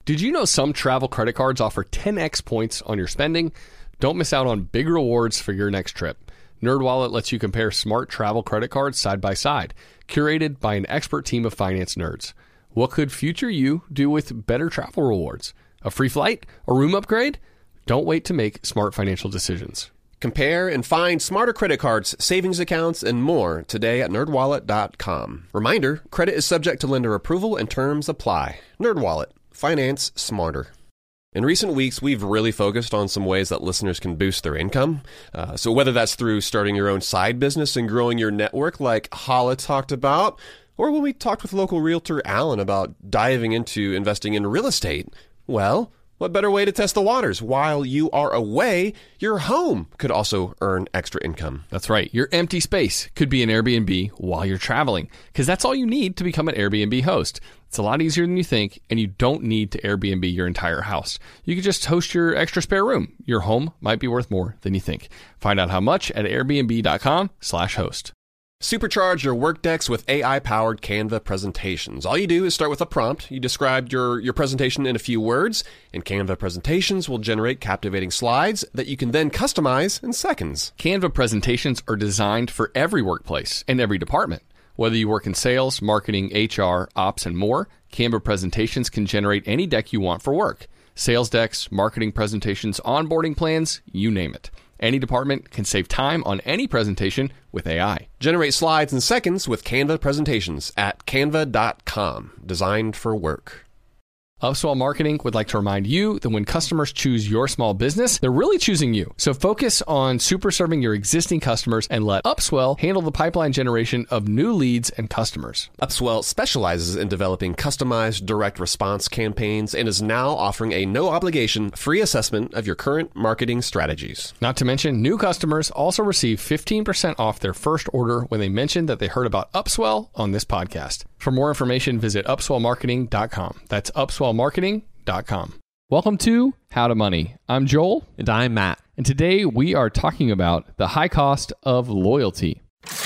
Did you know some travel credit cards offer 10x points on your spending? Don't miss out on big rewards for your next trip. NerdWallet lets you compare smart travel credit cards side by side, curated by an expert team of finance nerds. What could future you do with better travel rewards? A free flight? A room upgrade? Don't wait to make smart financial decisions. Compare and find smarter credit cards, savings accounts, and more today at nerdwallet.com. Reminder, credit is subject to lender approval and terms apply. NerdWallet. Finance smarter. In recent weeks, we've really focused on some ways that listeners can boost their income. So whether that's through starting your own side business and growing your network like Hala talked about, or when we talked with local realtor Alan about diving into investing in real estate, well, what better way to test the waters? While you are away, your home could also earn extra income. That's right. Your empty space could be an Airbnb while you're traveling, because that's all you need to become an Airbnb host. It's a lot easier than you think, and you don't need to Airbnb your entire house. You could just host your extra spare room. Your home might be worth more than you think. Find out how much at airbnb.com/host. Supercharge your work decks with AI-powered Canva presentations. All you do is start with a prompt. You describe your presentation in a few words, and Canva presentations will generate captivating slides that you can then customize in seconds. Canva presentations are designed for every workplace and every department. Whether you work in sales, marketing, HR, ops, and more, Canva presentations can generate any deck you want for work. Sales decks, marketing presentations, onboarding plans, you name it. Any department can save time on any presentation with AI. Generate slides in seconds with Canva presentations at canva.com. Designed for work. Upswell Marketing would like to remind you that when customers choose your small business, they're really choosing you. So focus on super serving your existing customers and let Upswell handle the pipeline generation of new leads and customers. Upswell specializes in developing customized direct response campaigns and is now offering a no-obligation free assessment of your current marketing strategies. Not to mention, new customers also receive 15% off their first order when they mention that they heard about Upswell on this podcast. For more information, visit upswellmarketing.com. That's upswellmarketing.com. Welcome to How to Money. I'm Joel. And I'm Matt. And today we are talking about the high cost of loyalty.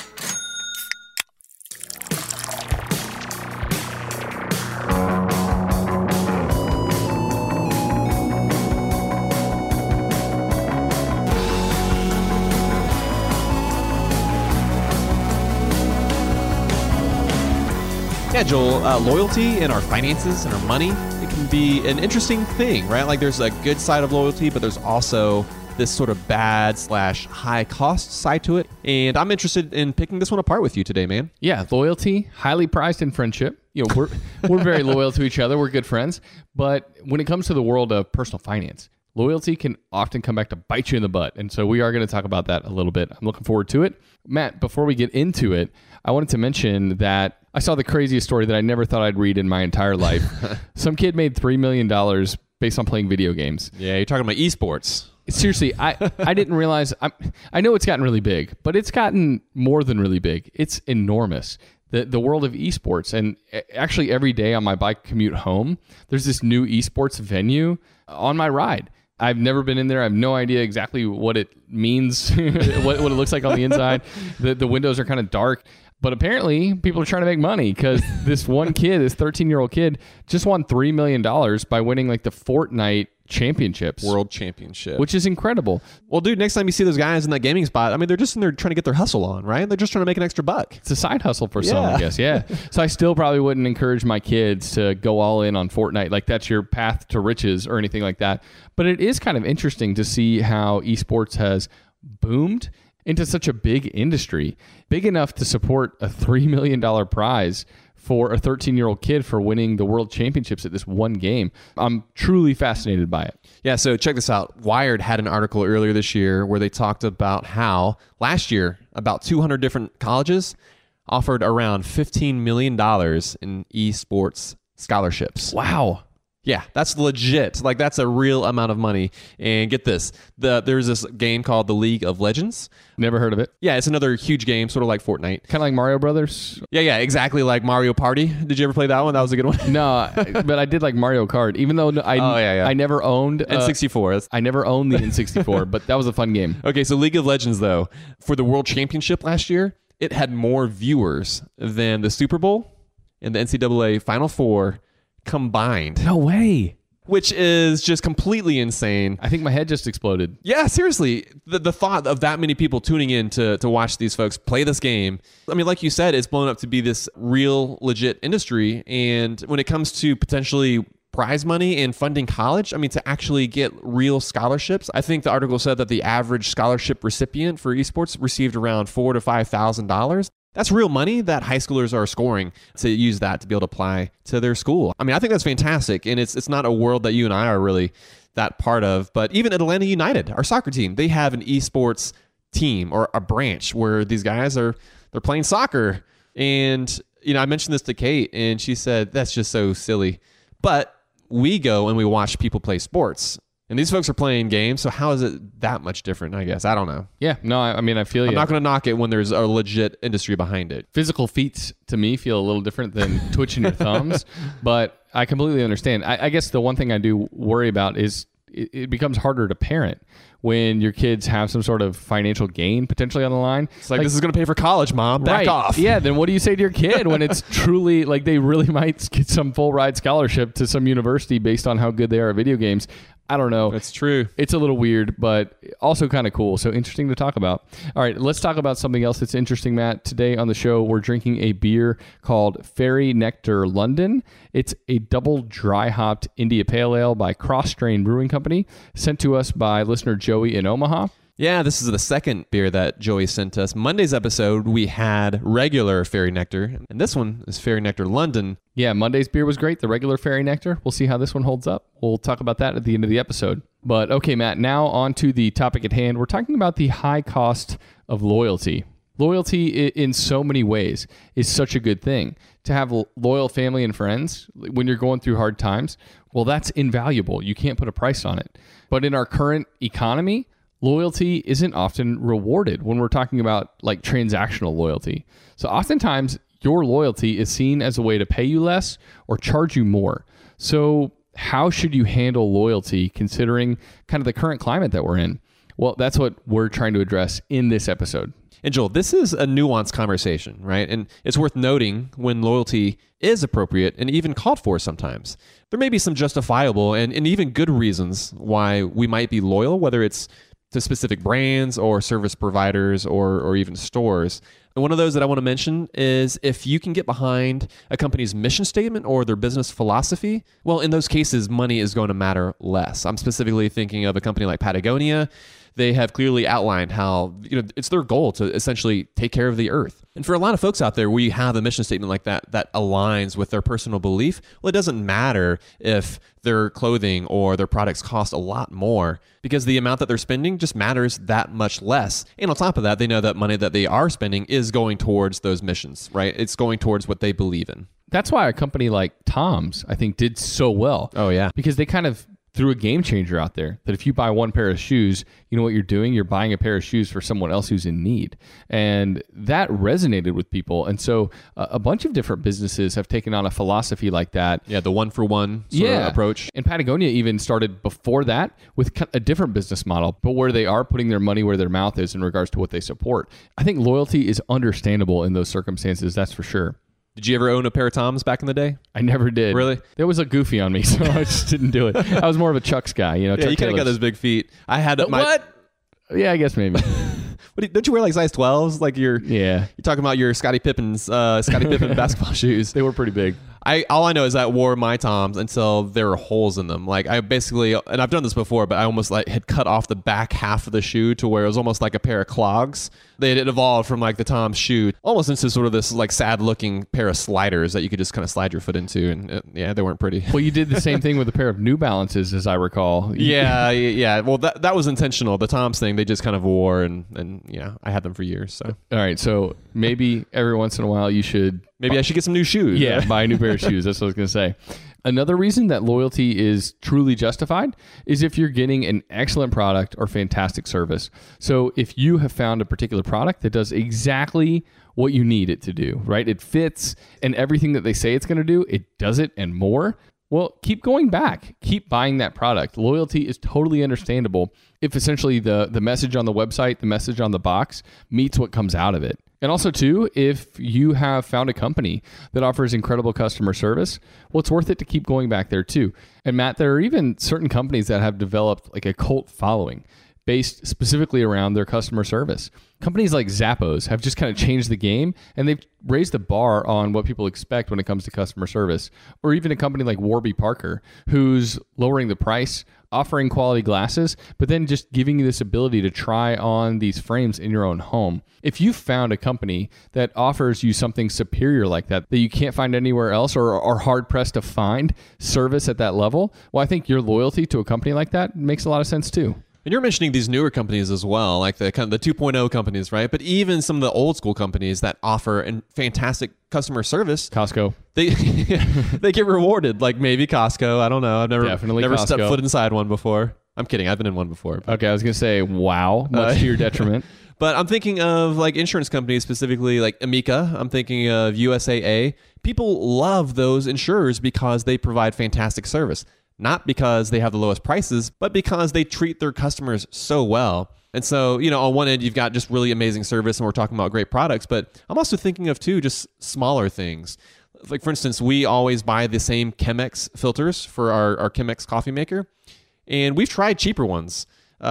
Yeah, Joel, loyalty in our finances and our money, it can be an interesting thing, right? Like there's a good side of loyalty, but there's also this sort of bad/high cost side to it. And I'm interested in picking this one apart with you today, man. Yeah, loyalty, highly prized in friendship. You know, we're very loyal to each other. We're good friends. But when it comes to the world of personal finance, loyalty can often come back to bite you in the butt. And so we are going to talk about that a little bit. I'm looking forward to it. Matt, before we get into it, I wanted to mention that I saw the craziest story that I never thought I'd read in my entire life. Some kid made $3 million based on playing video games. Yeah, you're talking about esports. Seriously, I didn't realize. I know it's gotten really big, but it's gotten more than really big. It's enormous. The world of esports. And actually every day on my bike commute home, there's this new esports venue on my ride. I've never been in there. I have no idea exactly what it means, what it looks like on the inside. The windows are kind of dark. But apparently, people are trying to make money because this one kid, this 13-year-old kid, just won $3 million by winning like the Fortnite championships. World Championship. Which is incredible. Well, dude, next time you see those guys in that gaming spot, I mean, they're just in there trying to get their hustle on, right? They're just trying to make an extra buck. It's a side hustle for some, I guess. Yeah. So I still probably wouldn't encourage my kids to go all in on Fortnite. Like that's your path to riches or anything like that. But it is kind of interesting to see how esports has boomed into such a big industry, big enough to support a $3 million prize for a 13-year-old kid for winning the world championships at this one game. I'm truly fascinated by it. Yeah, so check this out. Wired had an article earlier this year where they talked about how last year about 200 different colleges offered around $15 million in esports scholarships. Wow. Yeah, that's legit. Like, that's a real amount of money. And get this, there's this game called the League of Legends. Never heard of it. Yeah, it's another huge game, sort of like Fortnite. Kind of like Mario Brothers? Yeah, exactly like Mario Party. Did you ever play that one? That was a good one. No, but I did like Mario Kart, even though I never owned... N64. I never owned the N64, but that was a fun game. Okay, so League of Legends, though, for the World Championship last year, it had more viewers than the Super Bowl and the NCAA Final Four combined. No way. which is just completely insane. I think my head just exploded. Yeah, seriously. The thought of that many people tuning in to watch these folks play this game. I mean, like you said, it's blown up to be this real, legit industry. And when it comes to potentially prize money and funding college, I mean, to actually get real scholarships, I think the article said that the average scholarship recipient for esports received around $4,000 to $5,000. That's real money that high schoolers are scoring to use that to be able to apply to their school. I mean, I think that's fantastic. And it's not a world that you and I are really that part of. But even Atlanta United, our soccer team, they have an esports team or a branch where these guys they're playing soccer. And, you know, I mentioned this to Kate and she said, that's just so silly. But we go and we watch people play sports. And these folks are playing games, so how is it that much different, I guess? I don't know. Yeah, no, I mean, I feel you. I'm not going to knock it when there's a legit industry behind it. Physical feats, to me, feel a little different than twitching your thumbs, but I completely understand. I guess the one thing I do worry about is it becomes harder to parent when your kids have some sort of financial gain potentially on the line. It's like this is going to pay for college, Mom. Back off. Yeah, then what do you say to your kid when it's truly like they really might get some full ride scholarship to some university based on how good they are at video games? I don't know. That's true. It's a little weird, but also kind of cool. So interesting to talk about. All right, let's talk about something else that's interesting, Matt. Today on the show, we're drinking a beer called Fairy Nectar London. It's a double dry hopped India Pale Ale by Cross Strain Brewing Company, sent to us by listener Joey in Omaha. Yeah, this is the second beer that Joey sent us. Monday's episode, we had regular Fairy Nectar, and this one is Fairy Nectar London. Yeah, Monday's beer was great, the regular Fairy Nectar. We'll see how this one holds up. We'll talk about that at the end of the episode. But okay, Matt, now on to the topic at hand. We're talking about the high cost of loyalty. Loyalty in so many ways is such a good thing. To have loyal family and friends when you're going through hard times, well, that's invaluable. You can't put a price on it. But in our current economy, loyalty isn't often rewarded when we're talking about like transactional loyalty. So oftentimes your loyalty is seen as a way to pay you less or charge you more. So how should you handle loyalty considering kind of the current climate that we're in? Well, that's what we're trying to address in this episode. And Joel, this is a nuanced conversation, right? And it's worth noting when loyalty is appropriate and even called for sometimes. There may be some justifiable and even good reasons why we might be loyal, whether it's to specific brands or service providers or even stores. And one of those that I want to mention is if you can get behind a company's mission statement or their business philosophy, well, in those cases, money is going to matter less. I'm specifically thinking of a company like Patagonia. They have clearly outlined how, it's their goal to essentially take care of the earth. And for a lot of folks out there, we have a mission statement like that aligns with their personal belief. Well, it doesn't matter if their clothing or their products cost a lot more because the amount that they're spending just matters that much less. And on top of that, they know that money that they are spending is going towards those missions, right? It's going towards what they believe in. That's why a company like Tom's, I think, did so well. Oh, yeah. Because they kind of threw a game changer out there that if you buy one pair of shoes, you know what you're doing? You're buying a pair of shoes for someone else who's in need. And that resonated with people. And so a bunch of different businesses have taken on a philosophy like that. Yeah, the one-for-one sort of approach. And Patagonia even started before that with a different business model, but where they are putting their money where their mouth is in regards to what they support. I think loyalty is understandable in those circumstances, that's for sure. Did you ever own a pair of Toms back in the day? I never did. Really? There was a goofy on me, so I just didn't do it. I was more of a Chuck's guy. Yeah, Chuck you kind of got those big feet. I had what? Yeah, I guess maybe. Don't you wear like size 12s? Like you're talking about your Scottie Pippen basketball shoes. They were pretty big. All I know is I wore my Toms until there were holes in them. Like I basically, and I've done this before, but I almost like had cut off the back half of the shoe to where it was almost like a pair of clogs. They had evolved from like the Tom's shoe almost into sort of this like sad looking pair of sliders that you could just kind of slide your foot into. And they weren't pretty. Well, you did the same thing with a pair of New Balances, as I recall. Yeah. Well, that was intentional. The Tom's thing, they just kind of wore and I had them for years. So. All right. So maybe every once in a while you should... Maybe I should get some new shoes. Yeah, buy a new pair of shoes. That's what I was going to say. Another reason that loyalty is truly justified is if you're getting an excellent product or fantastic service. So if you have found a particular product that does exactly what you need it to do, right? It fits and everything that they say it's going to do, it does it and more. Well, keep going back. Keep buying that product. Loyalty is totally understandable if essentially the message on the website, the message on the box meets what comes out of it. And also, too, if you have found a company that offers incredible customer service, well, it's worth it to keep going back there, too. And Matt, there are even certain companies that have developed like a cult following based specifically around their customer service. Companies like Zappos have just kind of changed the game, and they've raised the bar on what people expect when it comes to customer service. Or even a company like Warby Parker, who's lowering the price, offering quality glasses, but then just giving you this ability to try on these frames in your own home. If you found a company that offers you something superior like that you can't find anywhere else, or are hard-pressed to find service at that level, well, I think your loyalty to a company like that makes a lot of sense too. And you're mentioning these newer companies as well, like the kind of the 2.0 companies, right? But even some of the old school companies that offer fantastic customer service, Costco, they get rewarded. Like maybe Costco. I don't know. I've never Costco. stepped foot inside one before. I'm kidding. I've been in one before. Okay, I was gonna say, wow, much to your detriment. But I'm thinking of like insurance companies, specifically like Amica. I'm thinking of USAA. People love those insurers because they provide fantastic service. Not because they have the lowest prices, but because they treat their customers so well. And so, on one end, you've got just really amazing service, and we're talking about great products, but I'm also thinking of, too, just smaller things. Like, for instance, we always buy the same Chemex filters for our Chemex coffee maker, and we've tried cheaper ones.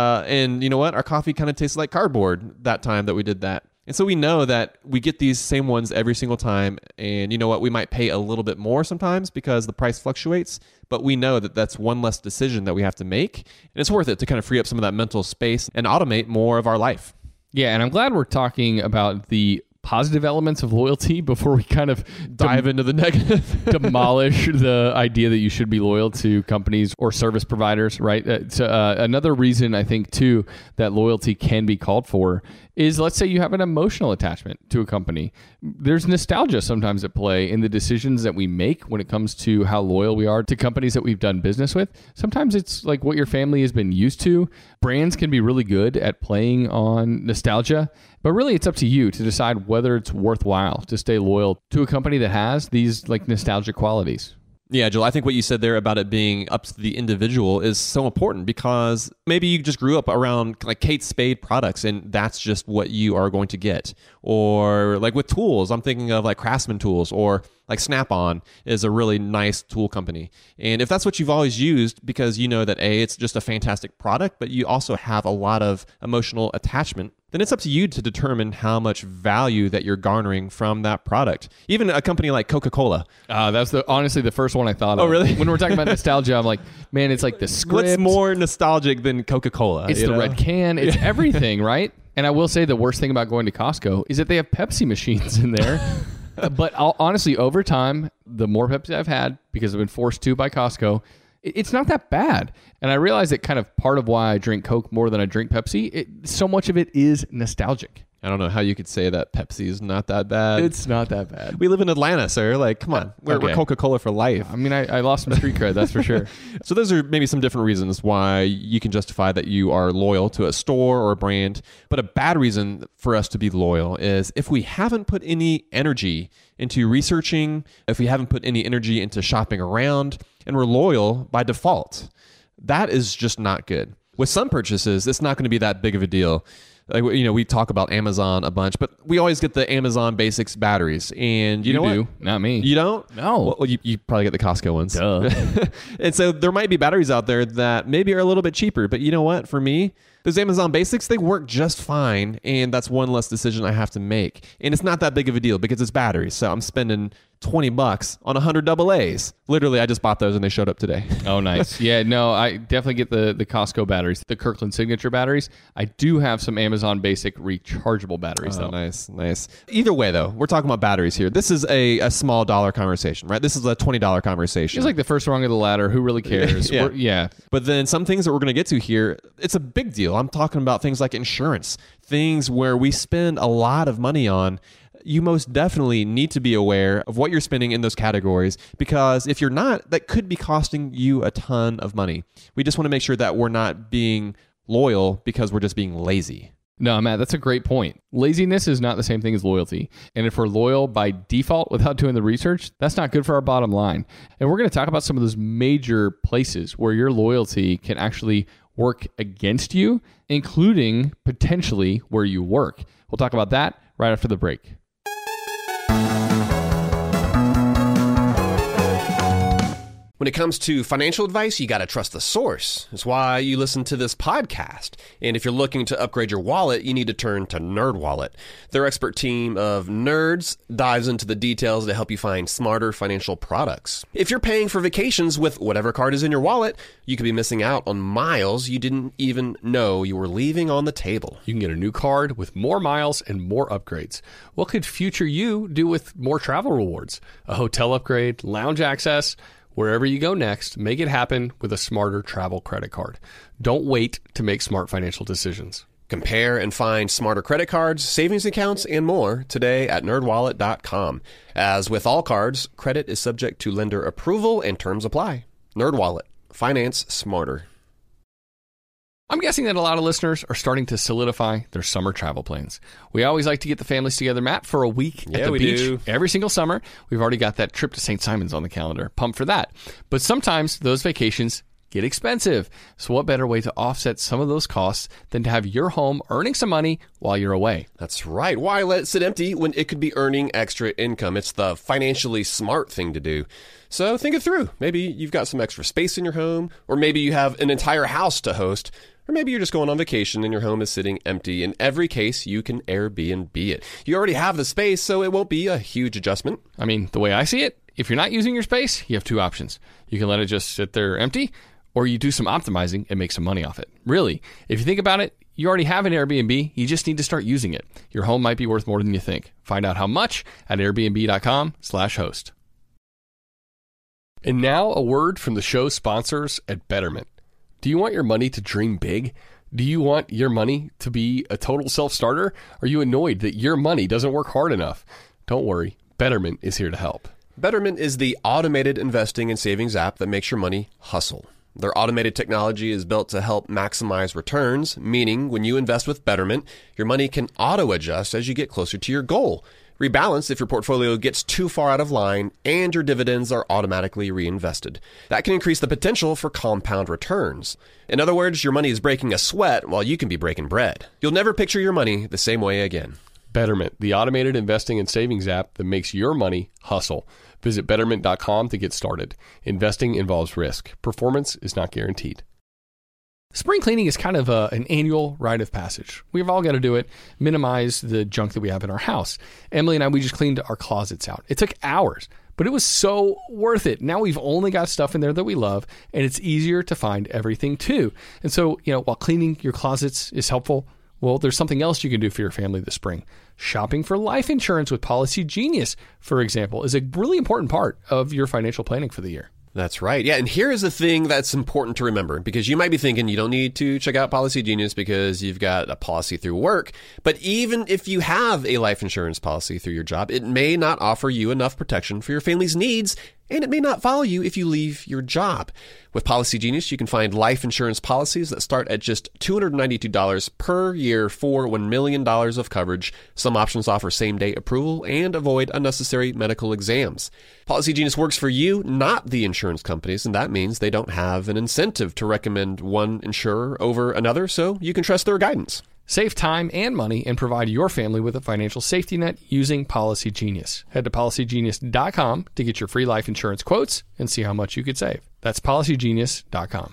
And you know what? Our coffee kind of tastes like cardboard that time that we did that. And so we know that we get these same ones every single time. And you know what? We might pay a little bit more sometimes because the price fluctuates, but we know that that's one less decision that we have to make. And it's worth it to kind of free up some of that mental space and automate more of our life. Yeah, and I'm glad we're talking about the positive elements of loyalty before we kind of dive into the negative. Demolish the idea that you should be loyal to companies or service providers, right? Another reason I think, too, that loyalty can be called for is, let's say you have an emotional attachment to a company. There's nostalgia sometimes at play in the decisions that we make when it comes to how loyal we are to companies that we've done business with. Sometimes it's like what your family has been used to. Brands can be really good at playing on nostalgia, but really it's up to you to decide whether it's worthwhile to stay loyal to a company that has these like nostalgic qualities. Yeah, Joel, I think what you said there about it being up to the individual is so important, because maybe you just grew up around like Kate Spade products and that's just what you are going to get. Or like with tools, I'm thinking of like Craftsman tools, or like Snap-on is a really nice tool company. And if that's what you've always used because you know that it's just a fantastic product, but you also have a lot of emotional attachment, then it's up to you to determine how much value that you're garnering from that product. Even a company like Coca-Cola. That's honestly the first one I thought of. Oh, really? When we're talking about nostalgia, I'm like, man, it's like the script. What's more nostalgic than Coca-Cola? It's the red can. It's everything, right? And I will say the worst thing about going to Costco is that they have Pepsi machines in there. But honestly, over time, the more Pepsi I've had, because I've been forced to by Costco, it's not that bad. And I realize that kind of part of why I drink Coke more than I drink Pepsi, so much of it is nostalgic. I don't know how you could say that Pepsi is not that bad. It's not that bad. We live in Atlanta, sir. Like, come on. We're Coca-Cola for life. I mean, I lost some street cred, that's for sure. So those are maybe some different reasons why you can justify that you are loyal to a store or a brand. But a bad reason for us to be loyal is if we haven't put any energy into researching, if we haven't put any energy into shopping around, and we're loyal by default. That is just not good. With some purchases, it's not going to be that big of a deal. Like, we talk about Amazon a bunch, but we always get the Amazon Basics batteries. And you know do. What? Not me. You don't? No. Well, you probably get the Costco ones. Duh. And so there might be batteries out there that maybe are a little bit cheaper. But you know what? For me, those Amazon Basics, they work just fine. And that's one less decision I have to make. And it's not that big of a deal because it's batteries. So I'm spending $20 on 100 AA's. Literally, I just bought those and they showed up today. Oh, nice. Yeah, no, I definitely get the Costco batteries, the Kirkland Signature batteries. I do have some Amazon Basic rechargeable batteries, though. Nice. Either way, though, we're talking about batteries here. This is a small dollar conversation, right? This is a $20 conversation. It's like the first rung of the ladder. Who really cares? Yeah. But then some things that we're going to get to here, it's a big deal. I'm talking about things like insurance, things where we spend a lot of money on. You most definitely need to be aware of what you're spending in those categories, because if you're not, that could be costing you a ton of money. We just want to make sure that we're not being loyal because we're just being lazy. No, Matt, that's a great point. Laziness is not the same thing as loyalty. And if we're loyal by default without doing the research, that's not good for our bottom line. And we're going to talk about some of those major places where your loyalty can actually work against you, including potentially where you work. We'll talk about that right after the break. When it comes to financial advice, you got to trust the source. That's why you listen to this podcast. And if you're looking to upgrade your wallet, you need to turn to NerdWallet. Their expert team of nerds dives into the details to help you find smarter financial products. If you're paying for vacations with whatever card is in your wallet, you could be missing out on miles you didn't even know you were leaving on the table. You can get a new card with more miles and more upgrades. What could future you do with more travel rewards? A hotel upgrade, lounge access? Wherever you go next, make it happen with a smarter travel credit card. Don't wait to make smart financial decisions. Compare and find smarter credit cards, savings accounts, and more today at nerdwallet.com. As with all cards, credit is subject to lender approval and terms apply. NerdWallet. Finance smarter. I'm guessing that a lot of listeners are starting to solidify their summer travel plans. We always like to get the families together, Matt, for a week at the beach every single summer. We've already got that trip to St. Simon's on the calendar. Pumped for that. But sometimes those vacations get expensive. So what better way to offset some of those costs than to have your home earning some money while you're away? That's right. Why let it sit empty when it could be earning extra income? It's the financially smart thing to do. So think it through. Maybe you've got some extra space in your home, or maybe you have an entire house to host, or maybe you're just going on vacation and your home is sitting empty. In every case, you can Airbnb it. You already have the space, so it won't be a huge adjustment. I mean, the way I see it, if you're not using your space, you have two options. You can let it just sit there empty, or you do some optimizing and make some money off it. Really, if you think about it, you already have an Airbnb. You just need to start using it. Your home might be worth more than you think. Find out how much at airbnb.com/host. And now a word from the show sponsors at Betterment. Do you want your money to dream big? Do you want your money to be a total self-starter? Are you annoyed that your money doesn't work hard enough? Don't worry, Betterment is here to help. Betterment is the automated investing and savings app that makes your money hustle. Their automated technology is built to help maximize returns, meaning when you invest with Betterment, your money can auto-adjust as you get closer to your goal. Rebalance if your portfolio gets too far out of line, and your dividends are automatically reinvested. That can increase the potential for compound returns. In other words, your money is breaking a sweat while you can be breaking bread. You'll never picture your money the same way again. Betterment, the automated investing and savings app that makes your money hustle. Visit Betterment.com to get started. Investing involves risk. Performance is not guaranteed. Spring cleaning is kind of an annual rite of passage. We've all got to do it, minimize the junk that we have in our house. Emily and I, we just cleaned our closets out. It took hours, but it was so worth it. Now we've only got stuff in there that we love, and it's easier to find everything too. And so, while cleaning your closets is helpful, well, there's something else you can do for your family this spring. Shopping for life insurance with Policy Genius, for example, is a really important part of your financial planning for the year. That's right. Yeah, and here is the thing that's important to remember, because you might be thinking you don't need to check out Policy Genius because you've got a policy through work. But even if you have a life insurance policy through your job, it may not offer you enough protection for your family's needs, and it may not follow you if you leave your job. With Policy Genius, you can find life insurance policies that start at just $292 per year for $1 million of coverage. Some options offer same-day approval and avoid unnecessary medical exams. Policy Genius works for you, not the insurance companies, and that means they don't have an incentive to recommend one insurer over another, so you can trust their guidance. Save time and money and provide your family with a financial safety net using Policy Genius. Head to policygenius.com to get your free life insurance quotes and see how much you could save. That's policygenius.com.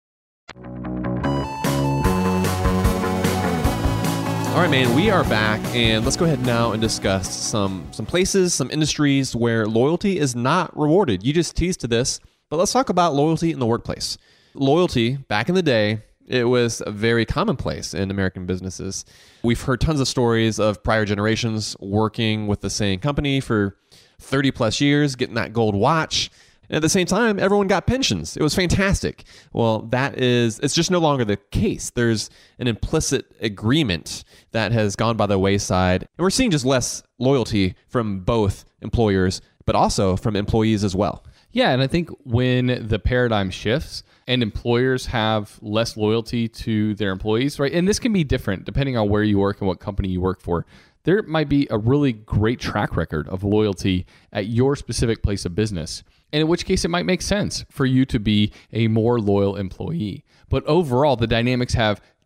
All right, man, we are back, and let's go ahead now and discuss some places, some industries where loyalty is not rewarded. You just teased to this, but let's talk about loyalty in the workplace. Loyalty, back in the day, it was very commonplace in American businesses. We've heard tons of stories of prior generations working with the same company for 30 plus years, getting that gold watch. And at the same time, everyone got pensions. It was fantastic. Well, it's just no longer the case. There's an implicit agreement that has gone by the wayside. And we're seeing just less loyalty from both employers, but also from employees as well. Yeah, and I think when the paradigm shifts and employers have less loyalty to their employees, right? And this can be different depending on where you work and what company you work for. There might be a really great track record of loyalty at your specific place of business, and in which case it might make sense for you to be a more loyal employee. But overall, the dynamics have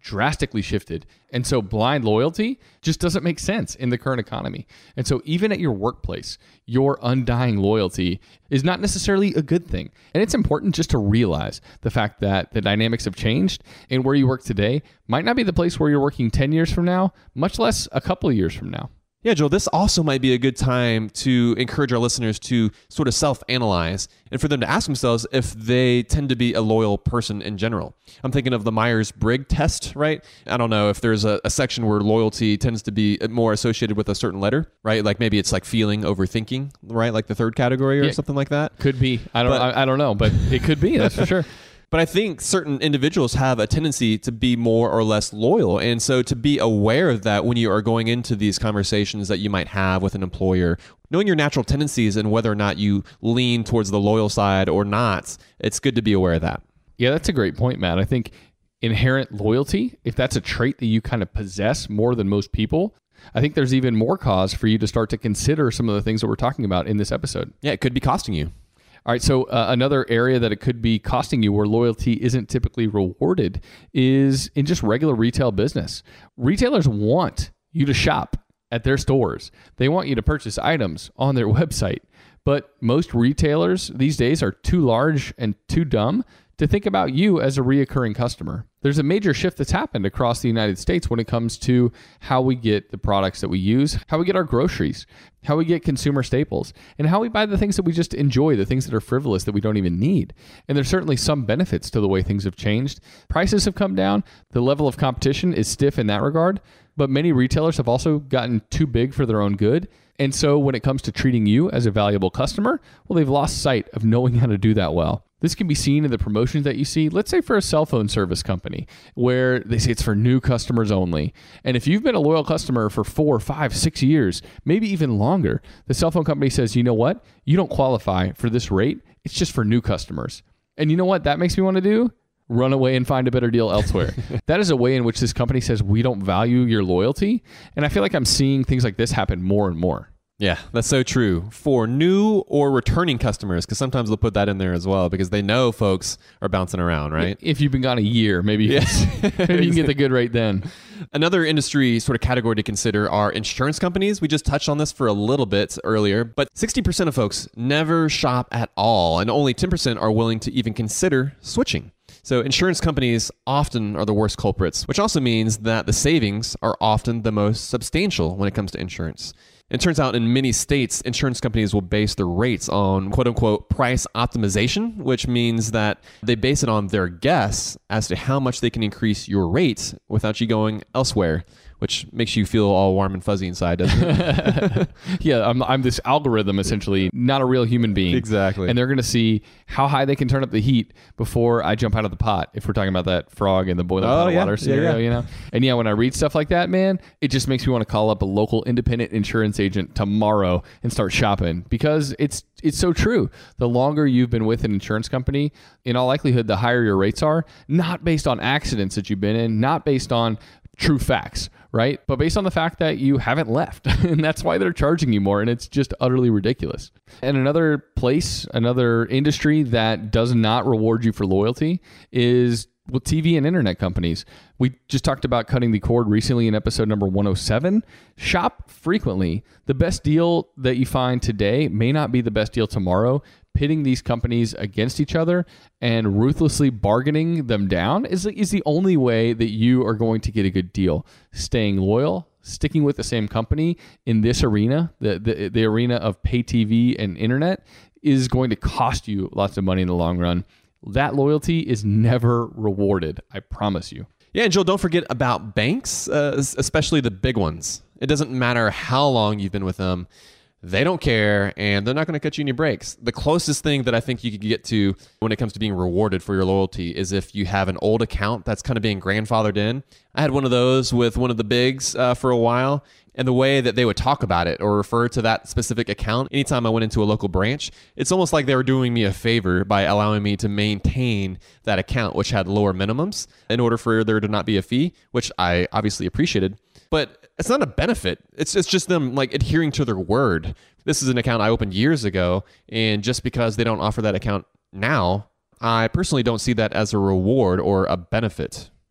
drastically shifted. And so blind loyalty just doesn't make sense in the current economy. And so even at your workplace, your undying loyalty is not necessarily a good thing. And it's important just to realize the fact that the dynamics have changed, and where you work today might not be the place where you're working 10 years from now, much less a couple of years from now. Yeah, Joel, this also might be a good time to encourage our listeners to sort of self-analyze and for them to ask themselves if they tend to be a loyal person in general. I'm thinking of the Myers-Briggs test, right? I don't know if there's a section where loyalty tends to be more associated with a certain letter, right? Like maybe it's like feeling over thinking, right? Like the third category or something like that. Could be. I don't know, but it could be, that's for sure. But I think certain individuals have a tendency to be more or less loyal. And so to be aware of that when you are going into these conversations that you might have with an employer, knowing your natural tendencies and whether or not you lean towards the loyal side or not, it's good to be aware of that. Yeah, that's a great point, Matt. I think inherent loyalty, if that's a trait that you kind of possess more than most people, I think there's even more cause for you to start to consider some of the things that we're talking about in this episode. Yeah, it could be costing you. All right, so another area that it could be costing you where loyalty isn't typically rewarded is in just regular retail business. Retailers want you to shop at their stores. They want you to purchase items on their website. But most retailers these days are too large and too dumb to think about you as a reoccurring customer. There's a major shift that's happened across the United States when it comes to how we get the products that we use, how we get our groceries, how we get consumer staples, and how we buy the things that we just enjoy, the things that are frivolous that we don't even need. And there's certainly some benefits to the way things have changed. Prices have come down. The level of competition is stiff in that regard, but many retailers have also gotten too big for their own good. And so when it comes to treating you as a valuable customer, well, they've lost sight of knowing how to do that well. This can be seen in the promotions that you see, let's say for a cell phone service company, where they say it's for new customers only. And if you've been a loyal customer for 4, 5, 6 years, maybe even longer, the cell phone company says, you know what? You don't qualify for this rate. It's just for new customers. And you know what that makes me want to do? Run away and find a better deal elsewhere. That is a way in which this company says we don't value your loyalty. And I feel like I'm seeing things like this happen more and more. Yeah, that's so true. For new or returning customers, because sometimes they'll put that in there as well because they know folks are bouncing around, right? If you've been gone a year, maybe, maybe you can get the good rate then. Another industry sort of category to consider are insurance companies. We just touched on this for a little bit earlier, but 60% of folks never shop at all, and only 10% are willing to even consider switching. So insurance companies often are the worst culprits, which also means that the savings are often the most substantial when it comes to insurance. It turns out in many states, insurance companies will base their rates on quote unquote price optimization, which means that they base it on their guess as to how much they can increase your rates without you going elsewhere, which makes you feel all warm and fuzzy inside, doesn't it? Yeah, I'm this algorithm, essentially, not a real human being. Exactly. And they're going to see how high they can turn up the heat before I jump out of the pot, if we're talking about that frog in the boiling pot of water scenario, you know? And yeah, when I read stuff like that, man, it just makes me want to call up a local independent insurance agent tomorrow and start shopping, because it's so true. The longer you've been with an insurance company, in all likelihood, the higher your rates are, not based on accidents that you've been in, not based on true facts, right? But based on the fact that you haven't left. And that's why they're charging you more. And it's just utterly ridiculous. And another place, another industry that does not reward you for loyalty is with TV and internet companies. We just talked about cutting the cord recently in episode number 107. Shop frequently. The best deal that you find today may not be the best deal tomorrow. Pitting these companies against each other and ruthlessly bargaining them down is the only way that you are going to get a good deal. Staying loyal, sticking with the same company in this arena, the arena of pay TV and internet, is going to cost you lots of money in the long run. That loyalty is never rewarded, I promise you. Yeah, and Joel, don't forget about banks, especially the big ones. It doesn't matter how long you've been with them. They don't care, and they're not going to cut you any breaks. The closest thing that I think you could get to when it comes to being rewarded for your loyalty is if you have an old account that's kind of being grandfathered in. I had one of those with one of the bigs for a while, and the way that they would talk about it or refer to that specific account anytime I went into a local branch, it's almost like they were doing me a favor by allowing me to maintain that account, which had lower minimums in order for there to not be a fee, which I obviously appreciated. But it's not a benefit. It's just them like adhering to their word. This is an account I opened years ago, and just because they don't offer that account now, I personally don't see that as a reward or a benefit.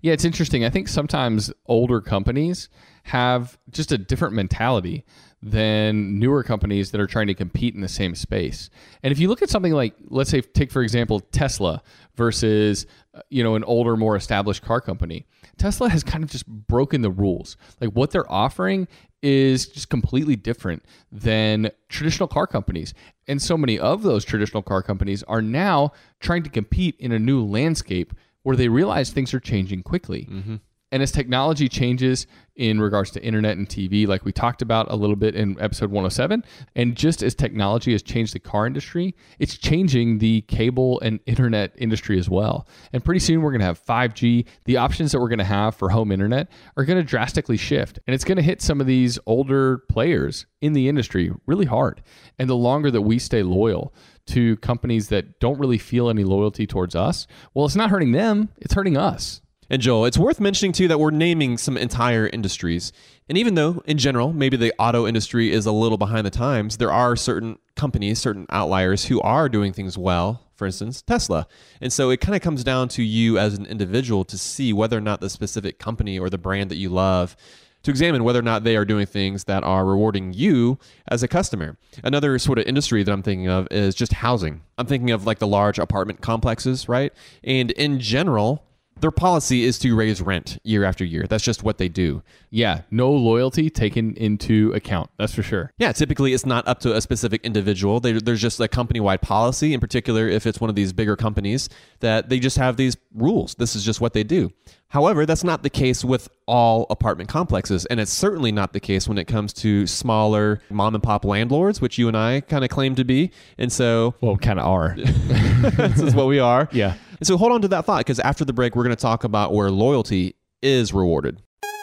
Yeah, it's interesting. I think sometimes older companies have just a different mentality than newer companies that are trying to compete in the same space. And if you look at something like, let's say, take for example, Tesla versus, an older, more established car company. Tesla has kind of just broken the rules. Like what they're offering is just completely different than traditional car companies. And so many of those traditional car companies are now trying to compete in a new landscape where they realize things are changing quickly. Mm-hmm. And as technology changes in regards to internet and TV, like we talked about a little bit in episode 107, and just as technology has changed the car industry, it's changing the cable and internet industry as well. And pretty soon we're going to have 5G. The options that we're going to have for home internet are going to drastically shift. And it's going to hit some of these older players in the industry really hard. And the longer that we stay loyal to companies that don't really feel any loyalty towards us, well, it's not hurting them, it's hurting us. And Joel, it's worth mentioning too that we're naming some entire industries. And even though in general, maybe the auto industry is a little behind the times, there are certain companies, certain outliers who are doing things well, for instance, Tesla. And so it kind of comes down to you as an individual to see whether or not the specific company or the brand that you love, to examine whether or not they are doing things that are rewarding you as a customer. Another sort of industry that I'm thinking of is just housing. I'm thinking of like the large apartment complexes, right? And in general, their policy is to raise rent year after year. That's just what they do. Yeah, no loyalty taken into account. That's for sure. Yeah, typically it's not up to a specific individual. There's just a company-wide policy, in particular if it's one of these bigger companies, that they just have these rules. This is just what they do. However, that's not the case with all apartment complexes, and it's certainly not the case when it comes to smaller mom-and-pop landlords, which you and I kind of claim to be. And so... Well, kind of are. This is what we are. Yeah. And so hold on to that thought, because after the break, we're going to talk about where loyalty is rewarded.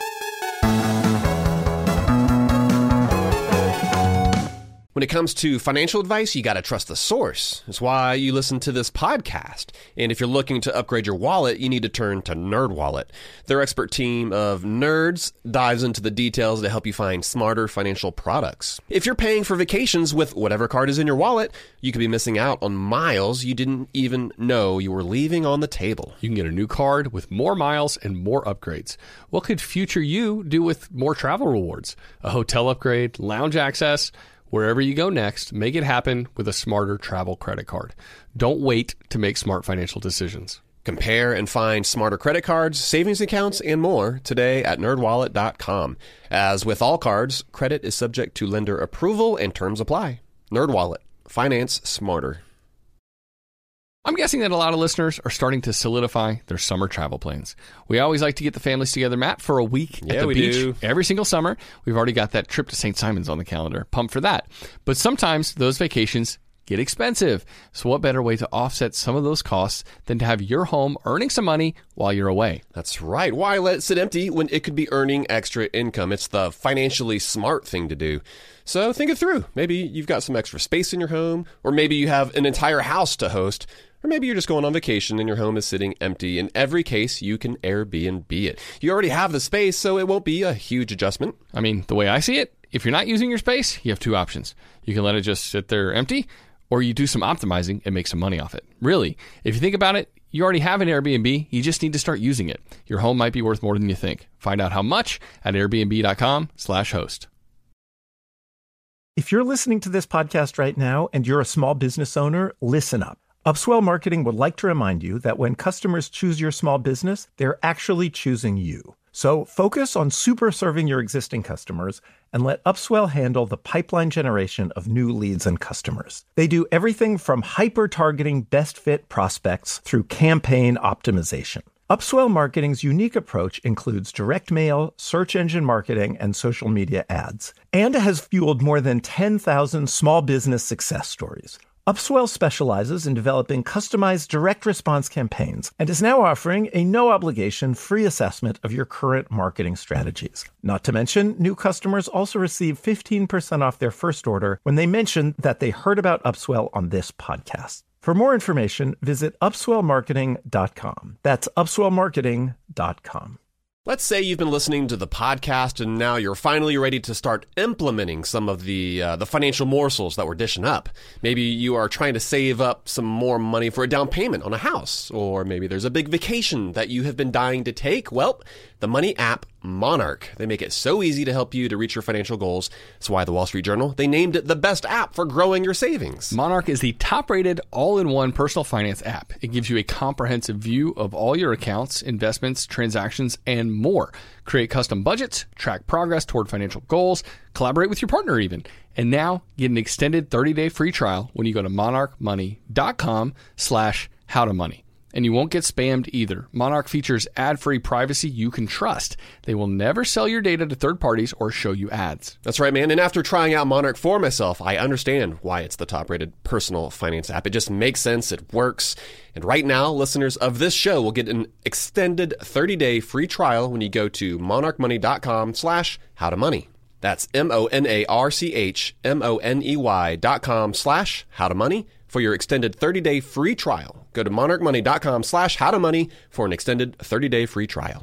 When it comes to financial advice, you got to trust the source. That's why you listen to this podcast. And if you're looking to upgrade your wallet, you need to turn to NerdWallet. Their expert team of nerds dives into the details to help you find smarter financial products. If you're paying for vacations with whatever card is in your wallet, you could be missing out on miles you didn't even know you were leaving on the table. You can get a new card with more miles and more upgrades. What could future you do with more travel rewards? A hotel upgrade, lounge access. Wherever you go next, make it happen with a smarter travel credit card. Don't wait to make smart financial decisions. Compare and find smarter credit cards, savings accounts, and more today at nerdwallet.com. As with all cards, credit is subject to lender approval and terms apply. NerdWallet. Finance smarter. I'm guessing that a lot of listeners are starting to solidify their summer travel plans. We always like to get the families together, Matt, for a week at the beach every single summer. We've already got that trip to St. Simons on the calendar. Pumped for that. But sometimes those vacations get expensive. So what better way to offset some of those costs than to have your home earning some money while you're away? That's right. Why let it sit empty when it could be earning extra income? It's the financially smart thing to do. So think it through. Maybe you've got some extra space in your home, or maybe you have an entire house to host. Or maybe you're just going on vacation and your home is sitting empty. In every case, you can Airbnb it. You already have the space, so it won't be a huge adjustment. I mean, the way I see it, if you're not using your space, you have two options. You can let it just sit there empty, or you do some optimizing and make some money off it. Really, if you think about it, you already have an Airbnb. You just need to start using it. Your home might be worth more than you think. Find out how much at airbnb.com/host. If you're listening to this podcast right now and you're a small business owner, listen up. Upswell Marketing would like to remind you that when customers choose your small business, they're actually choosing you. So focus on super serving your existing customers and let Upswell handle the pipeline generation of new leads and customers. They do everything from hyper-targeting best fit prospects through campaign optimization. Upswell Marketing's unique approach includes direct mail, search engine marketing, and social media ads, and has fueled more than 10,000 small business success stories. Upswell specializes in developing customized direct response campaigns and is now offering a no-obligation free assessment of your current marketing strategies. Not to mention, new customers also receive 15% off their first order when they mention that they heard about Upswell on this podcast. For more information, visit upswellmarketing.com. That's upswellmarketing.com. Let's say you've been listening to the podcast and now you're finally ready to start implementing some of the financial morsels that we're dishing up. Maybe you are trying to save up some more money for a down payment on a house, or maybe there's a big vacation that you have been dying to take. Well, the money app Monarch. They make it so easy to help you to reach your financial goals. That's why the Wall Street Journal, they named it the best app for growing your savings. Monarch is the top-rated all-in-one personal finance app. It gives you a comprehensive view of all your accounts, investments, transactions, and more. Create custom budgets, track progress toward financial goals, collaborate with your partner even. And now get an extended 30-day free trial when you go to monarchmoney.com/howtomoney. And you won't get spammed either. Monarch features ad-free privacy you can trust. They will never sell your data to third parties or show you ads. That's right, man. And after trying out Monarch for myself, I understand why it's the top-rated personal finance app. It just makes sense. It works. And right now, listeners of this show will get an extended 30-day free trial when you go to monarchmoney.com/howtomoney. That's monarchmoney.com/howtomoney for your extended 30-day free trial. Go to monarchmoney.com/howtomoney for an extended 30-day free trial.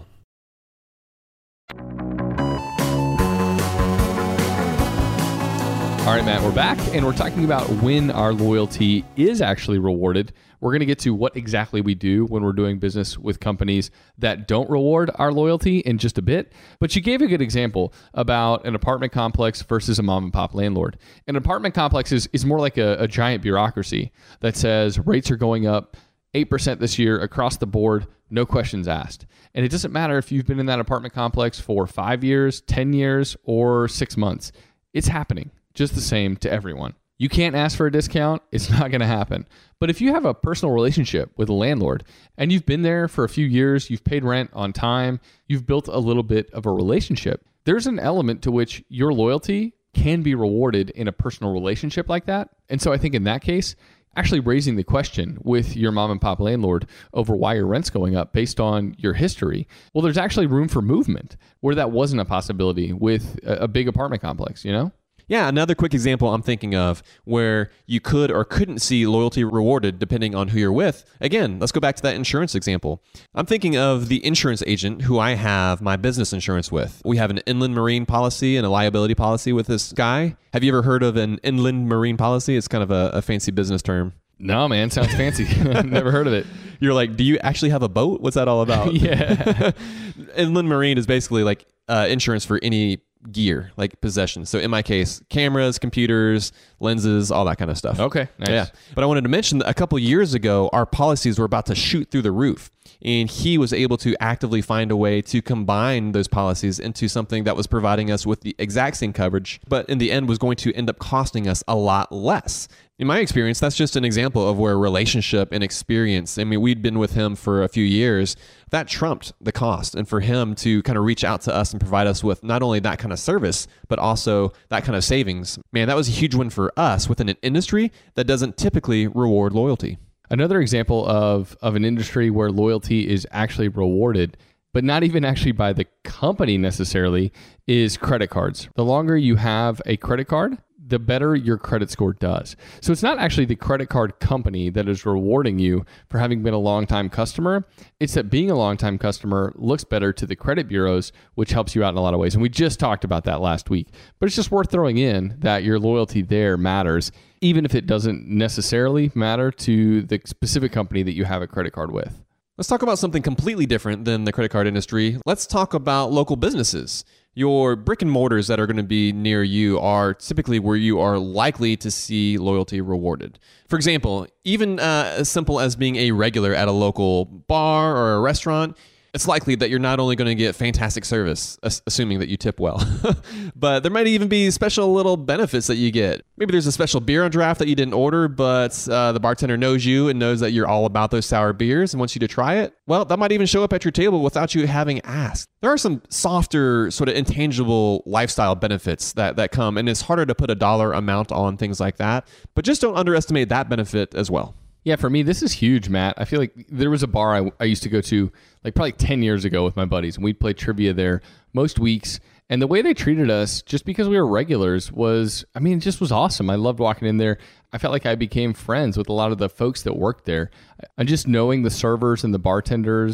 All right, Matt, we're back, and we're talking about when our loyalty is actually rewarded. We're going to get to what exactly we do when we're doing business with companies that don't reward our loyalty in just a bit. But you gave a good example about an apartment complex versus a mom and pop landlord. An apartment complex is more like a giant bureaucracy that says rates are going up 8% this year across the board, no questions asked. And it doesn't matter if you've been in that apartment complex for 5 years, 10 years, or 6 months. It's happening just the same to everyone. You can't ask for a discount. It's not going to happen. But if you have a personal relationship with a landlord and you've been there for a few years, you've paid rent on time, you've built a little bit of a relationship, there's an element to which your loyalty can be rewarded in a personal relationship like that. And so I think in that case, actually raising the question with your mom and pop landlord over why your rent's going up based on your history, well, there's actually room for movement where that wasn't a possibility with a big apartment complex, you know? Yeah, another quick example I'm thinking of where you could or couldn't see loyalty rewarded depending on who you're with. Again, let's go back to that insurance example. I'm thinking of the insurance agent who I have my business insurance with. We have an inland marine policy and a liability policy with this guy. Have you ever heard of an inland marine policy? It's kind of a fancy business term. No, man, sounds fancy. I've never heard of it. You're like, do you actually have a boat? What's that all about? Yeah. Inland marine is basically like insurance for any gear, like possessions. So in my case, cameras, computers, lenses, all that kind of stuff. Okay, nice. Yeah. But I wanted to mention that a couple years ago, our policies were about to shoot through the roof. And he was able to actively find a way to combine those policies into something that was providing us with the exact same coverage, but in the end was going to end up costing us a lot less. In my experience, that's just an example of where relationship and experience, I mean, we'd been with him for a few years, that trumped the cost. And for him to kind of reach out to us and provide us with not only that kind of service, but also that kind of savings, man, that was a huge win for us within an industry that doesn't typically reward loyalty. Another example of an industry where loyalty is actually rewarded, but not even actually by the company necessarily, is credit cards. The longer you have a credit card, the better your credit score does. So it's not actually the credit card company that is rewarding you for having been a long-time customer. It's that being a long-time customer looks better to the credit bureaus, which helps you out in a lot of ways. And we just talked about that last week. But it's just worth throwing in that your loyalty there matters, even if it doesn't necessarily matter to the specific company that you have a credit card with. Let's talk about something completely different than the credit card industry. Let's talk about local businesses. Your brick and mortars that are going to be near you are typically where you are likely to see loyalty rewarded. For example, even as simple as being a regular at a local bar or a restaurant, it's likely that you're not only going to get fantastic service, assuming that you tip well, but there might even be special little benefits that you get. Maybe there's a special beer on draft that you didn't order, but the bartender knows you and knows that you're all about those sour beers and wants you to try it. Well, that might even show up at your table without you having asked. There are some softer, sort of intangible lifestyle benefits that come, and it's harder to put a dollar amount on things like that, but just don't underestimate that benefit as well. Yeah, for me, this is huge, Matt. I feel like there was a bar I used to go to like probably 10 years ago with my buddies, and we'd play trivia there most weeks. And the way they treated us, just because we were regulars, was, I mean, it just was awesome. I loved walking in there. I felt like I became friends with a lot of the folks that worked there. And just knowing the servers and the bartenders,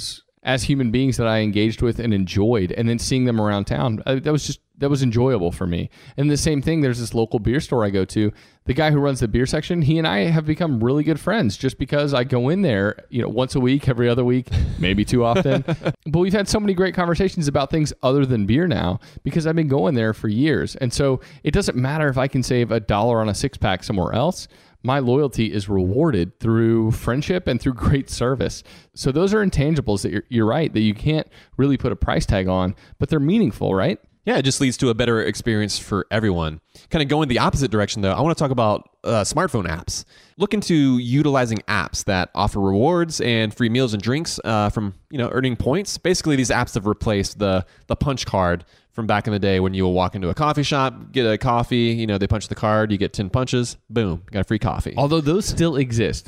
as human beings that I engaged with and enjoyed, and then seeing them around town, that was enjoyable for me. And the same thing, there's this local beer store I go to. The guy who runs the beer section, he and I have become really good friends just because I go in there, once a week, every other week, maybe too often. But we've had so many great conversations about things other than beer now because I've been going there for years. And so it doesn't matter if I can save $1 on a 6-pack somewhere else. My loyalty is rewarded through friendship and through great service. So those are intangibles that you're right, that you can't really put a price tag on, but they're meaningful, right? Yeah, it just leads to a better experience for everyone. Kind of going the opposite direction, though, I want to talk about smartphone apps. Look into utilizing apps that offer rewards and free meals and drinks from earning points. Basically, these apps have replaced the punch card from back in the day when you will walk into a coffee shop, get a coffee, they punch the card, you get 10 punches, boom, got a free coffee. Although those still exist.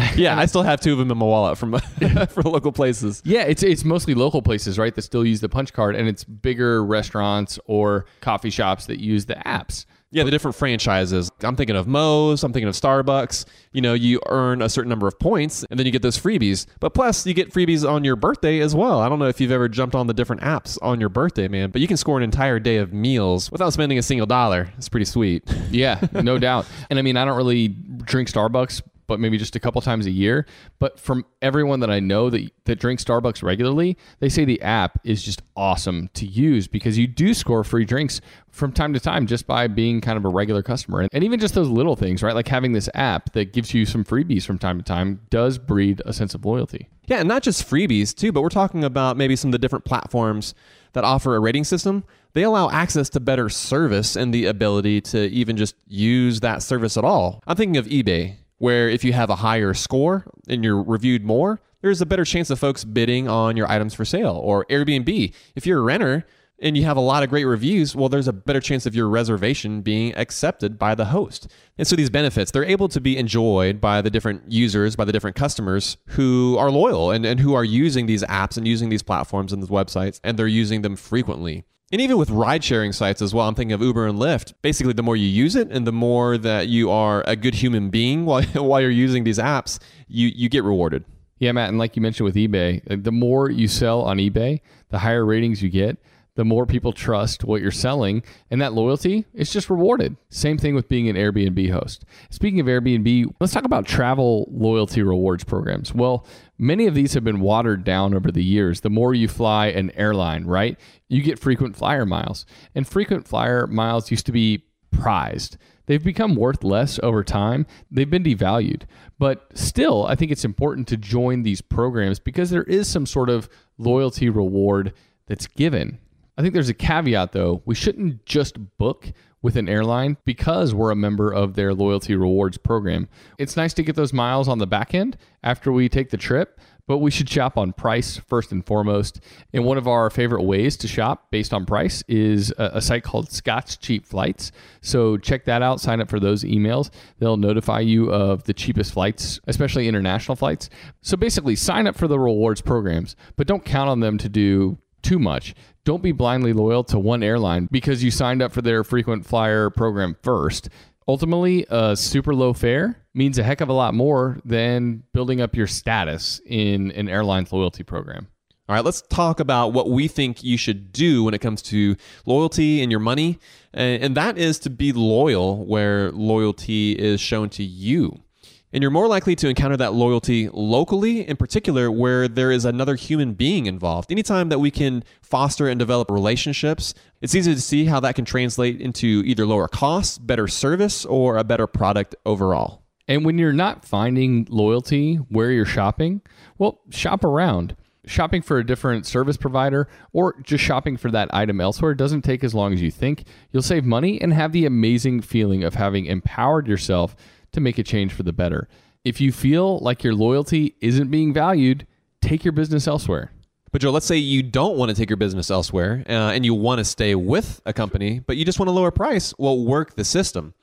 I still have 2 of them in my wallet from for local places. Yeah, it's mostly local places, right, that still use the punch card, and it's bigger restaurants or coffee shops that use the apps. Yeah, the different franchises. I'm thinking of Moe's, I'm thinking of Starbucks. You earn a certain number of points and then you get those freebies. But plus, you get freebies on your birthday as well. I don't know if you've ever jumped on the different apps on your birthday, man, but you can score an entire day of meals without spending a single dollar. It's pretty sweet. Yeah, no doubt. And I mean, I don't really drink Starbucks, but maybe just a couple times a year. But from everyone that I know that drinks Starbucks regularly, they say the app is just awesome to use because you do score free drinks from time to time just by being kind of a regular customer. And even just those little things, right? Like having this app that gives you some freebies from time to time does breed a sense of loyalty. Yeah, and not just freebies too, but we're talking about maybe some of the different platforms that offer a rating system. They allow access to better service and the ability to even just use that service at all. I'm thinking of eBay, where if you have a higher score and you're reviewed more, there's a better chance of folks bidding on your items for sale. Or Airbnb, if you're a renter and you have a lot of great reviews, well, there's a better chance of your reservation being accepted by the host. And so these benefits, they're able to be enjoyed by the different users, by the different customers who are loyal and who are using these apps and using these platforms and these websites, and they're using them frequently. And even with ride-sharing sites as well, I'm thinking of Uber and Lyft. Basically, the more you use it and the more that you are a good human being while you're using these apps, you get rewarded. Yeah, Matt, and like you mentioned with eBay, the more you sell on eBay, the higher ratings you get, the more people trust what you're selling, and that loyalty is just rewarded. Same thing with being an Airbnb host. Speaking of Airbnb, let's talk about travel loyalty rewards programs. Well, many of these have been watered down over the years. The more you fly an airline, right, you get frequent flyer miles. And frequent flyer miles used to be prized. They've become worth less over time. They've been devalued. But still, I think it's important to join these programs because there is some sort of loyalty reward that's given. I think there's a caveat, though. We shouldn't just book with an airline because we're a member of their loyalty rewards program. It's nice to get those miles on the back end after we take the trip, but we should shop on price first and foremost. And one of our favorite ways to shop based on price is a site called Scott's Cheap Flights. So check that out. Sign up for those emails. They'll notify you of the cheapest flights, especially international flights. So basically, sign up for the rewards programs, but don't count on them to do too much. Don't be blindly loyal to one airline because you signed up for their frequent flyer program first. Ultimately, a super low fare means a heck of a lot more than building up your status in an airline's loyalty program. All right, let's talk about what we think you should do when it comes to loyalty and your money. And that is to be loyal where loyalty is shown to you. And you're more likely to encounter that loyalty locally, in particular, where there is another human being involved. Anytime that we can foster and develop relationships, it's easy to see how that can translate into either lower costs, better service, or a better product overall. And when you're not finding loyalty where you're shopping, well, shop around. Shopping for a different service provider or just shopping for that item elsewhere doesn't take as long as you think. You'll save money and have the amazing feeling of having empowered yourself to make a change for the better. If you feel like your loyalty isn't being valued, take your business elsewhere. But Joe, let's say you don't want to take your business elsewhere and you want to stay with a company, but you just want a lower price. Well, work the system.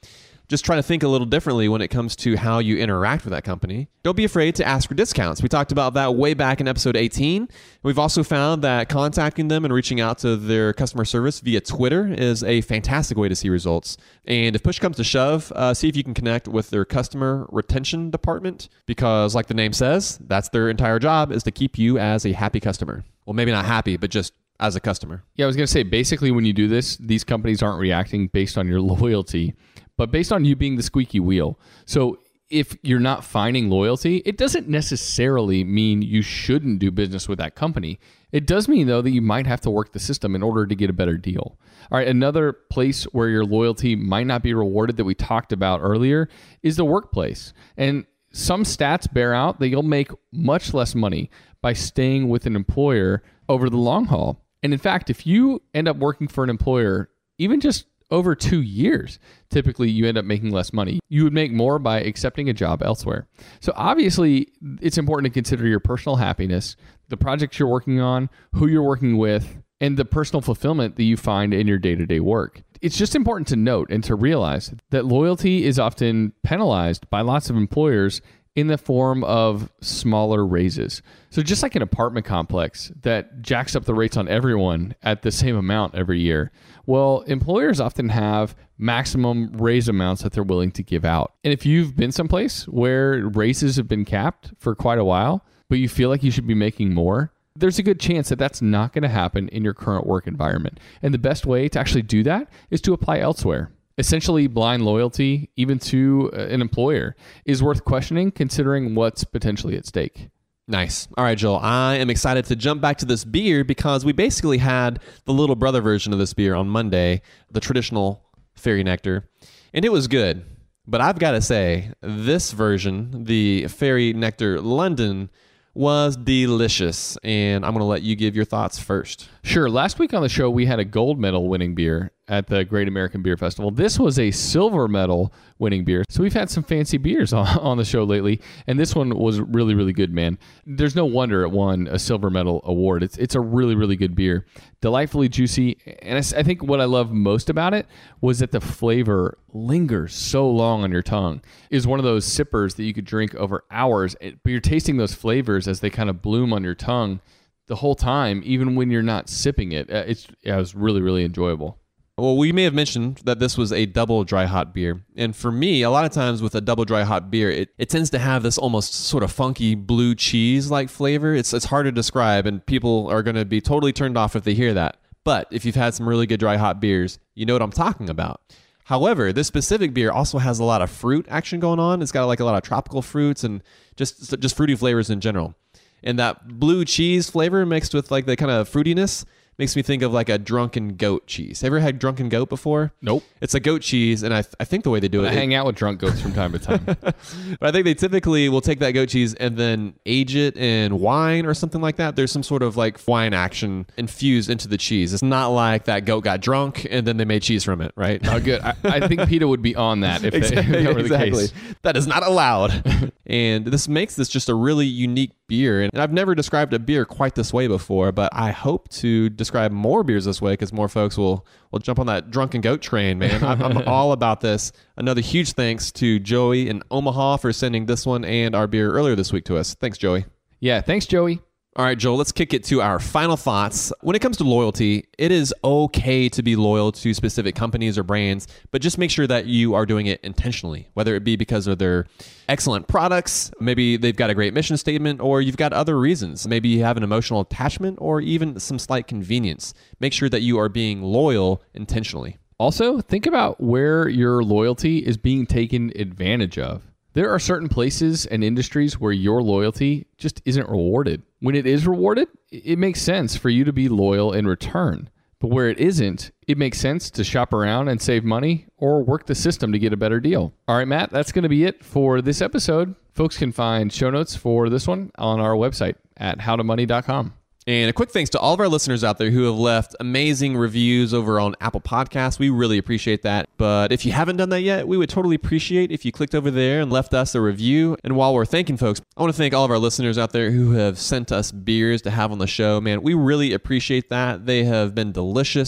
just try to think a little differently when it comes to how you interact with that company. Don't be afraid to ask for discounts. We talked about that way back in episode 18. We've also found that contacting them and reaching out to their customer service via Twitter is a fantastic way to see results. And if push comes to shove, see if you can connect with their customer retention department, because like the name says, that's their entire job, is to keep you as a happy customer. Well, maybe not happy, but just as a customer. Yeah, I was going to say, basically when you do this, these companies aren't reacting based on your loyalty, but based on you being the squeaky wheel. So if you're not finding loyalty, it doesn't necessarily mean you shouldn't do business with that company. It does mean, though, that you might have to work the system in order to get a better deal. All right, another place where your loyalty might not be rewarded that we talked about earlier is the workplace. And some stats bear out that you'll make much less money by staying with an employer over the long haul. And in fact, if you end up working for an employer, even just over 2 years, typically you end up making less money. You would make more by accepting a job elsewhere. So obviously, it's important to consider your personal happiness, the projects you're working on, who you're working with, and the personal fulfillment that you find in your day-to-day work. It's just important to note and to realize that loyalty is often penalized by lots of employers in the form of smaller raises. So just like an apartment complex that jacks up the rates on everyone at the same amount every year, well, employers often have maximum raise amounts that they're willing to give out. And if you've been someplace where raises have been capped for quite a while, but you feel like you should be making more, there's a good chance that that's not going to happen in your current work environment. And the best way to actually do that is to apply elsewhere. Essentially, blind loyalty, even to an employer, is worth questioning considering what's potentially at stake. Nice. All right, Joel, I am excited to jump back to this beer because we basically had the little brother version of this beer on Monday, the traditional Fairy Nectar, and it was good. But I've got to say, this version, the Fairy Nectar London, was delicious, and I'm going to let you give your thoughts first. Sure. Last week on the show, we had a gold medal winning beer at the Great American Beer Festival. This was a silver medal winning beer. So we've had some fancy beers on the show lately, and this one was really, really good, man. There's no wonder it won a silver medal award. It's a really, really good beer. Delightfully juicy, and I think what I love most about it was that the flavor lingers so long on your tongue. It is one of those sippers that you could drink over hours, but you're tasting those flavors as they kind of bloom on your tongue the whole time, even when you're not sipping it. It was really, really enjoyable. Well, we may have mentioned that this was a double dry hot beer. And for me, a lot of times with a double dry hot beer, it tends to have this almost sort of funky blue cheese-like flavor. It's hard to describe, and people are going to be totally turned off if they hear that. But if you've had some really good dry hot beers, you know what I'm talking about. However, this specific beer also has a lot of fruit action going on. It's got like a lot of tropical fruits and just fruity flavors in general. And that blue cheese flavor mixed with like the kind of fruitiness makes me think of like a drunken goat cheese. Ever had drunken goat before? Nope. It's a goat cheese, and I think the way they do it... I hang out with drunk goats from time to time. But I think they typically will take that goat cheese and then age it in wine or something like that. There's some sort of like wine action infused into the cheese. It's not like that goat got drunk and then they made cheese from it, right? Oh, good. I think PETA would be on that if that were the case. That is not allowed. And this makes this just a really unique beer. And I've never described a beer quite this way before, but I hope to describe more beers this way because more folks will jump on that drunken goat train, man. I'm all about this. Another huge thanks to Joey in Omaha for sending this one and our beer earlier this week to us. Thanks, Joey. Yeah, thanks, Joey. All right, Joel, let's kick it to our final thoughts. When it comes to loyalty, it is okay to be loyal to specific companies or brands, but just make sure that you are doing it intentionally, whether it be because of their excellent products, maybe they've got a great mission statement, or you've got other reasons. Maybe you have an emotional attachment or even some slight convenience. Make sure that you are being loyal intentionally. Also, think about where your loyalty is being taken advantage of. There are certain places and industries where your loyalty just isn't rewarded. When it is rewarded, it makes sense for you to be loyal in return. But where it isn't, it makes sense to shop around and save money or work the system to get a better deal. All right, Matt, that's going to be it for this episode. Folks can find show notes for this one on our website at howtomoney.com. And a quick thanks to all of our listeners out there who have left amazing reviews over on Apple Podcasts. We really appreciate that. But if you haven't done that yet, we would totally appreciate if you clicked over there and left us a review. And while we're thanking folks, I want to thank all of our listeners out there who have sent us beers to have on the show. Man, we really appreciate that. They have been delicious.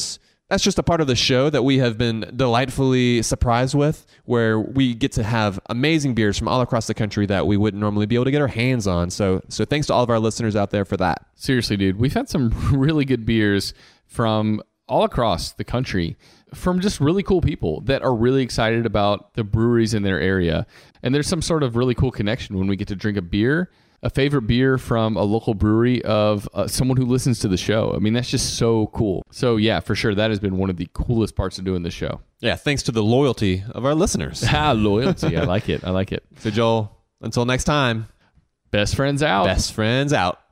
That's just a part of the show that we have been delightfully surprised with, where we get to have amazing beers from all across the country that we wouldn't normally be able to get our hands on. So thanks to all of our listeners out there for that. Seriously, dude, we've had some really good beers from all across the country from just really cool people that are really excited about the breweries in their area. And there's some sort of really cool connection when we get to drink a favorite beer from a local brewery of someone who listens to the show. I mean, that's just so cool. So yeah, for sure, that has been one of the coolest parts of doing the show. Yeah, thanks to the loyalty of our listeners. Loyalty. I like it. I like it. So Joel, until next time, best friends out. Best friends out.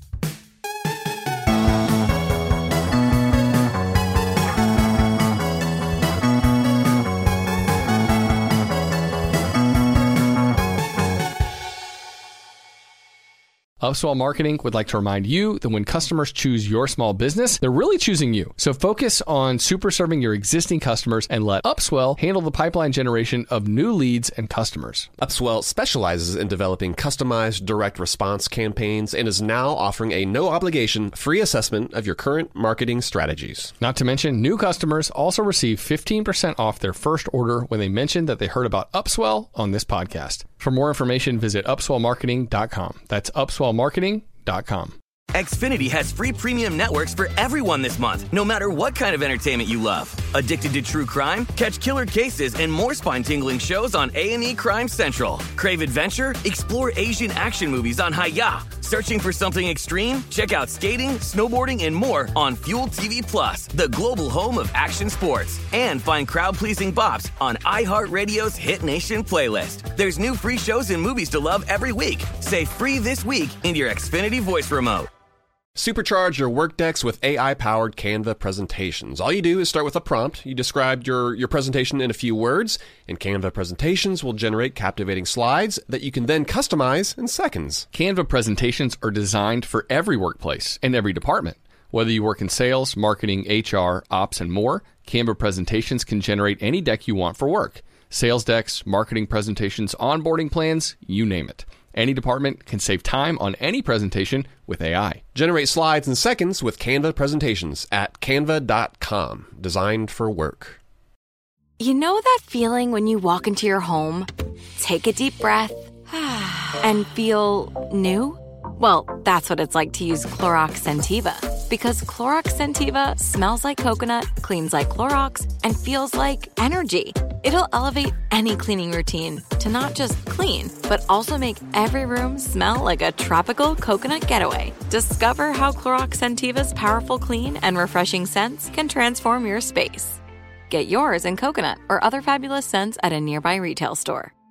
Upswell Marketing would like to remind you that when customers choose your small business, they're really choosing you. So focus on super serving your existing customers and let Upswell handle the pipeline generation of new leads and customers. Upswell specializes in developing customized direct response campaigns and is now offering a no-obligation free assessment of your current marketing strategies. Not to mention, new customers also receive 15% off their first order when they mention that they heard about Upswell on this podcast. For more information, visit upswellmarketing.com. That's upswellmarketing.com. Xfinity has free premium networks for everyone this month, no matter what kind of entertainment you love. Addicted to true crime? Catch killer cases and more spine-tingling shows on A&E Crime Central. Crave adventure? Explore Asian action movies on Hi-YAH. Searching for something extreme? Check out skating, snowboarding, and more on Fuel TV Plus, the global home of action sports. And find crowd-pleasing bops on iHeartRadio's Hit Nation playlist. There's new free shows and movies to love every week. Say free this week in your Xfinity voice remote. Supercharge your Workdex with AI-powered Canva presentations. All you do is start with a prompt. You describe your presentation in a few words, and Canva presentations will generate captivating slides that you can then customize in seconds. Canva presentations are designed for every workplace and every department. Whether you work in sales, marketing, HR, ops, and more, Canva presentations can generate any deck you want for work. Sales decks, marketing presentations, onboarding plans, you name it. Any department can save time on any presentation with AI. Generate slides in seconds with Canva presentations at canva.com. Designed for work. You know that feeling when you walk into your home, take a deep breath, and feel new? Well, that's what it's like to use Clorox Scentiva. Because Clorox Scentiva smells like coconut, cleans like Clorox, and feels like energy. It'll elevate any cleaning routine to not just clean, but also make every room smell like a tropical coconut getaway. Discover how Clorox Scentiva's powerful clean and refreshing scents can transform your space. Get yours in coconut or other fabulous scents at a nearby retail store.